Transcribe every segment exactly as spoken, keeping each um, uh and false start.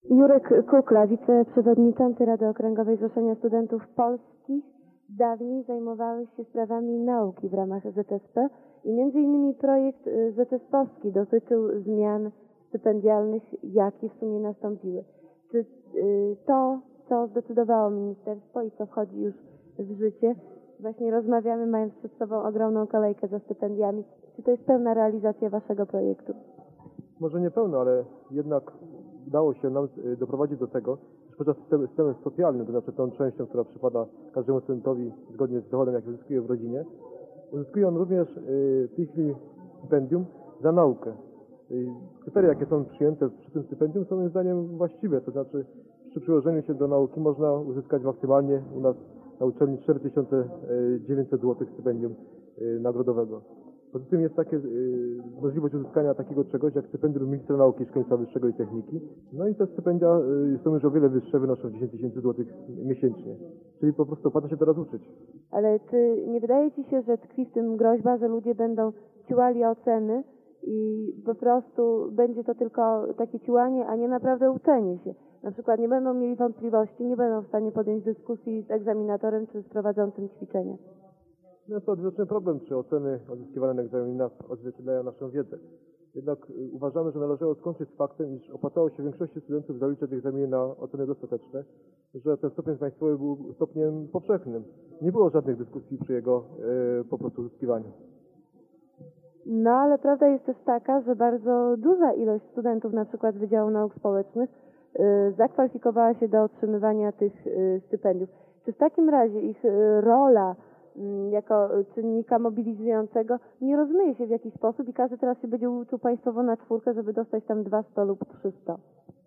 Jurek Kukla, wiceprzewodniczący Rady Okręgowej Zrzeszenia Studentów Polskich. Dawniej zajmowałeś się sprawami nauki w ramach Z S P i między innymi projekt Z S P owski dotyczył zmian stypendialnych, jakie w sumie nastąpiły. Czy to, co zdecydowało ministerstwo i co wchodzi już w życie, właśnie rozmawiamy, mając przed sobą ogromną kolejkę za stypendiami, czy to jest pełna realizacja waszego projektu? Może nie pełno, ale jednak udało się nam doprowadzić do tego, że poza systemem socjalnym, to znaczy tą częścią, która przypada każdemu studentowi zgodnie z dochodem, jaki uzyskuje w rodzinie, uzyskuje on również w tej chwili stypendium za naukę. Kryteria, jakie są przyjęte przy tym stypendium, są moim zdaniem właściwe, to znaczy przy przyłożeniu się do nauki można uzyskać maksymalnie u nas na uczelni cztery tysiące dziewięćset złotych stypendium nagrodowego. Poza tym jest takie, y, możliwość uzyskania takiego czegoś jak stypendium ministra nauki, szkolnictwa wyższego i techniki. No i te stypendia y, są już o wiele wyższe, wynoszą dziesięć tysięcy złotych miesięcznie. Czyli po prostu opłaca się teraz uczyć. Ale czy nie wydaje ci się, że tkwi w tym groźba, że ludzie będą ciłali oceny i po prostu będzie to tylko takie ciłanie, a nie naprawdę uczenie się? Na przykład nie będą mieli wątpliwości, nie będą w stanie podjąć dyskusji z egzaminatorem czy z prowadzącym ćwiczenia. No jest to odwieczny problem, czy oceny odzyskiwane na egzaminach odzwierciedlają naszą wiedzę. Jednak y, uważamy, że należało skończyć z faktem, iż opłacało się większości studentów zaliczać egzaminy na oceny dostateczne, że ten stopień państwowy był stopniem powszechnym. Nie było żadnych dyskusji przy jego y, po prostu uzyskiwaniu. No ale prawda jest też taka, że bardzo duża ilość studentów, na przykład Wydziału Nauk Społecznych, y, zakwalifikowała się do otrzymywania tych y, stypendiów. Czy w takim razie ich y, rola jako czynnika mobilizującego nie rozmyje się w jakiś sposób i każdy teraz się będzie uczył państwowo na czwórkę, żeby dostać tam dwa sto lub trzysta?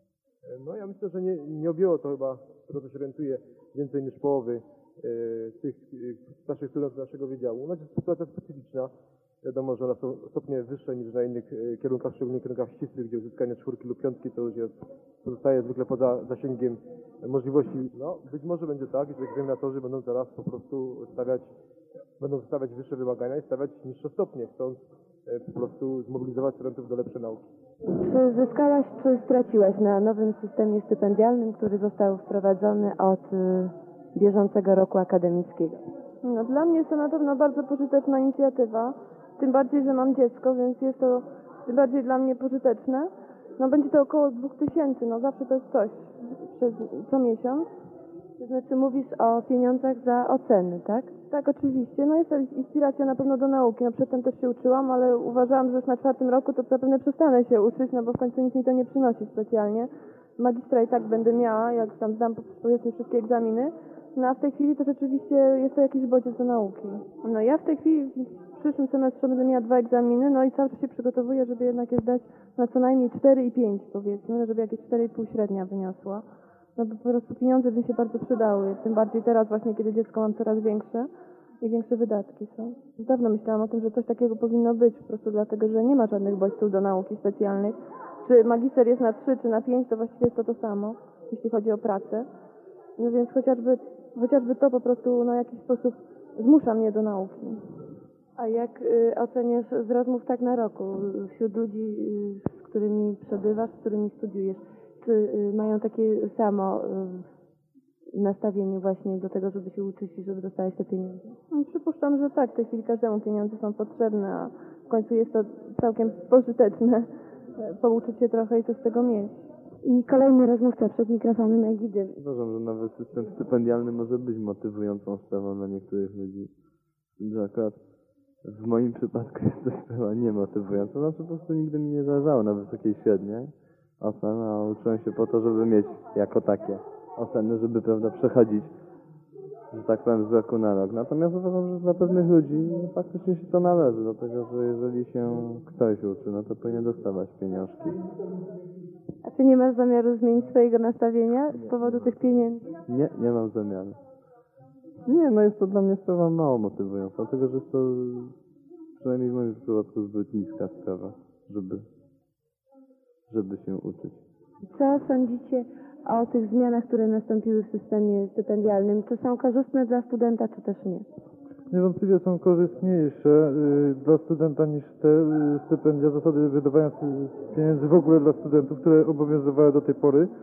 No ja myślę, że nie, nie objęło to chyba, z tego co się orientuję, więcej niż połowy e, tych e, naszych studentów naszego wydziału. No jest sytuacja specyficzna. Wiadomo, że one są stopnie wyższe niż na innych e, kierunkach, szczególnie kierunkach ścisłych, gdzie uzyskanie czwórki lub piątki to już jest, pozostaje zwykle poza zasięgiem możliwości. No być może będzie tak, że egzaminatorzy będą teraz po prostu stawiać, będą stawiać wyższe wymagania i stawiać niższe stopnie, chcąc e, po prostu zmobilizować studentów do lepszej nauki. Czy zyskałaś, czy straciłaś na nowym systemie stypendialnym, który został wprowadzony od y, bieżącego roku akademickiego? No, dla mnie jest to na pewno bardzo pożyteczna inicjatywa, tym bardziej, że mam dziecko, więc jest to tym bardziej dla mnie pożyteczne. No będzie to około dwóch tysięcy, no zawsze to jest coś przez co miesiąc. To znaczy mówisz o pieniądzach za oceny, tak? Tak, oczywiście. No jest to inspiracja na pewno do nauki. No przedtem też się uczyłam, ale uważałam, że już na czwartym roku to zapewne przestanę się uczyć, no bo w końcu nic mi to nie przynosi specjalnie. Magistra i tak będę miała, jak tam zdam powiedzmy wszystkie egzaminy. No a w tej chwili to rzeczywiście jest to jakiś bodziec do nauki. No ja w tej chwili w przyszłym semestrze będę miała dwa egzaminy, no i cały czas się przygotowuję, żeby jednak je zdać na co najmniej cztery i pięć powiedzmy, żeby jakieś cztery i pół średnia wyniosła. No bo po prostu pieniądze by się bardzo przydały, tym bardziej teraz właśnie, kiedy dziecko mam coraz większe i większe wydatki są. Dawno myślałam o tym, że coś takiego powinno być, po prostu dlatego, że nie ma żadnych bodźców do nauki specjalnych. Czy magister jest na trzy, czy na pięć, to właściwie jest to to samo, jeśli chodzi o pracę. No więc chociażby, chociażby to po prostu no, w jakiś sposób zmusza mnie do nauki. A jak y, oceniasz z rozmów tak na roku wśród ludzi, y, z którymi przebywasz, z którymi studiujesz? Czy y, mają takie samo y, nastawienie właśnie do tego, żeby się uczyć i żeby dostawać te pieniądze? No, przypuszczam, że tak. W tej chwili każdemu pieniądze są potrzebne, a w końcu jest to całkiem pożyteczne pouczyć się trochę i coś z tego mieć. I kolejny rozmówca przed mikrofonem Egidy. Uważam, że nawet system stypendialny może być motywującą sprawą dla niektórych ludzi. Że akurat w moim przypadku jest to sprawa niemotywująca. Znaczy po prostu nigdy mi nie zależało na wysokiej średniej oceny, a uczyłem się po to, żeby mieć jako takie oceny, żeby prawda przechodzić, że tak powiem, z roku na rok. Natomiast uważam, że dla pewnych ludzi faktycznie się to należy, dlatego że jeżeli się ktoś uczy, no to powinien dostawać pieniążki. A czy nie masz zamiaru zmienić swojego nastawienia z powodu tych pieniędzy? Nie, nie mam zamiaru. Nie, no jest to dla mnie sprawa mało motywująca, dlatego że jest to przynajmniej w moim przypadku zbyt niska sprawa, żeby, żeby się uczyć. Co sądzicie o tych zmianach, które nastąpiły w systemie stypendialnym? Czy są korzystne dla studenta, czy też nie? Niewątpliwie są korzystniejsze y, dla studenta niż te y, stypendia, zasady wydawania pieniędzy w ogóle dla studentów, które obowiązywały do tej pory.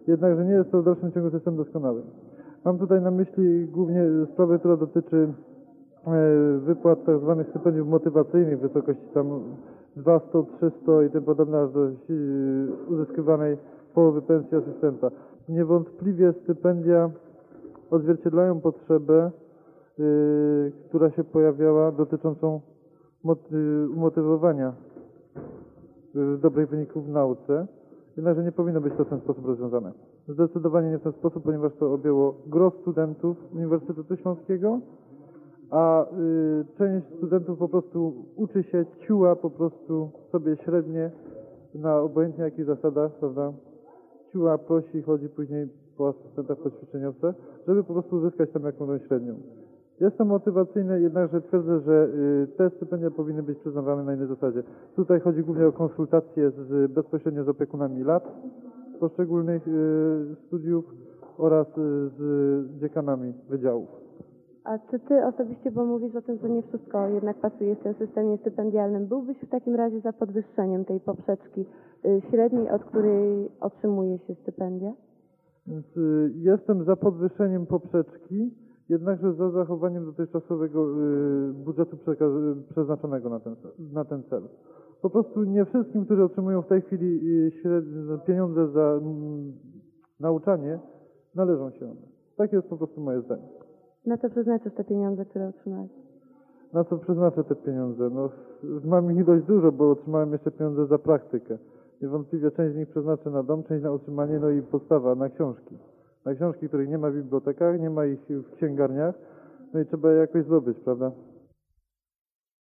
jednakże nie jest to w dalszym ciągu system doskonały. Mam tutaj na myśli głównie sprawę, która dotyczy e, wypłat tak zwanych stypendiów motywacyjnych w wysokości tam dwieście, trzysta i tym podobne, aż do e, uzyskiwanej połowy pensji asystenta. Niewątpliwie stypendia odzwierciedlają potrzebę, y, która się pojawiała dotyczącą moty- umotywowania y, dobrych wyników w nauce, jednakże nie powinno być to w ten sposób rozwiązane. Zdecydowanie nie w ten sposób, ponieważ to objęło gros studentów Uniwersytetu Śląskiego, a y, część studentów po prostu uczy się, ciuła po prostu sobie średnie na obojętnie jakich zasadach, prawda? Ciuła, prosi, chodzi później po asystentach, po ćwiczeniowcach, żeby po prostu uzyskać tam jakąś średnią. Jest to motywacyjne, jednakże twierdzę, że y, te stypendia powinny być przyznawane na innej zasadzie. Tutaj chodzi głównie o konsultacje z, bezpośrednio z opiekunami lat poszczególnych y, studiów oraz y, z dziekanami wydziałów. A czy ty osobiście, bo mówisz o tym, że nie wszystko jednak pasuje w tym systemie stypendialnym, byłbyś w takim razie za podwyższeniem tej poprzeczki y, średniej, od której otrzymuje się stypendia? Więc y, jestem za podwyższeniem poprzeczki, jednakże za zachowaniem dotychczasowego y, budżetu przekaz- przeznaczonego na ten, na ten cel. Po prostu nie wszystkim, którzy otrzymują w tej chwili y, średnie, pieniądze za mm, nauczanie, należą się one. Takie jest po prostu moje zdanie. Na co przeznaczysz te pieniądze, które otrzymałeś? Na co przeznaczę te pieniądze? No, mam ich dość dużo, bo otrzymałem jeszcze pieniądze za praktykę. Niewątpliwie część z nich przeznaczę na dom, część na utrzymanie, no i podstawa na książki. Na książki, których nie ma w bibliotekach, nie ma ich w księgarniach, no i trzeba je jakoś zdobyć, prawda?